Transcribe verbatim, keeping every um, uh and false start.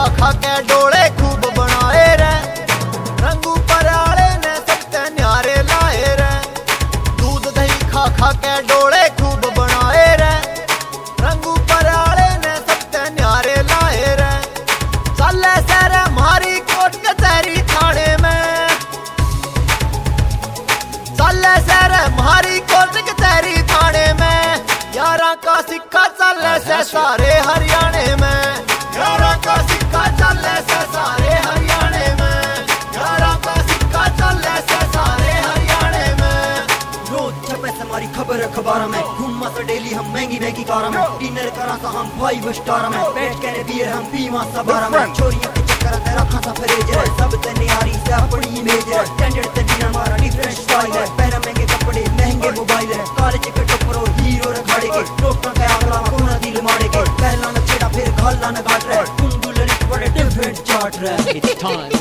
खा खा के डोले खूब बनाए रे, रंगू पर आले ने सबते न्यारे लाए रे। दूध दही खा खा के डोले खूब बनाए रे, रंगू पर आले ने सबते न्यारे लाए रे। चले सरे मारी कोट कचहरी थाने में, चले सरे मारी कोट कचहरी थाने में। यारा का सिक्का चले से सारे हरियाणे में, यारा का सिक्का चले से सारे हरियाणे में, यारा का सिक्का चले से सारे हरियाणे में। रोज छपे से हमारी खबर अखबार में, घूमा से डेली हम महंगी महंगी कार में, डिनर करा सा हम फाइव स्टार में, बैठ के बियर हम पीवा सा बार में। छोरियों के चक्कर तेरा खासा फ्रेज है, सब ते न्यारी से अपनी इमेज है, स्टैंडर्ड ते बिना हमारा डिफरेंट स्टाइल है। पहले महंगे कपड़े महंगे मोबाइल है, कॉलेज के टोपरो हीरो रखाड़े के, डॉक्टर का आंकड़ा कोना दिल मारे के। पहला न छेड़ा फिर खाला न काट रहे, कुंडू ललित बड़े डिफरेंट चार्ट रहे। It's time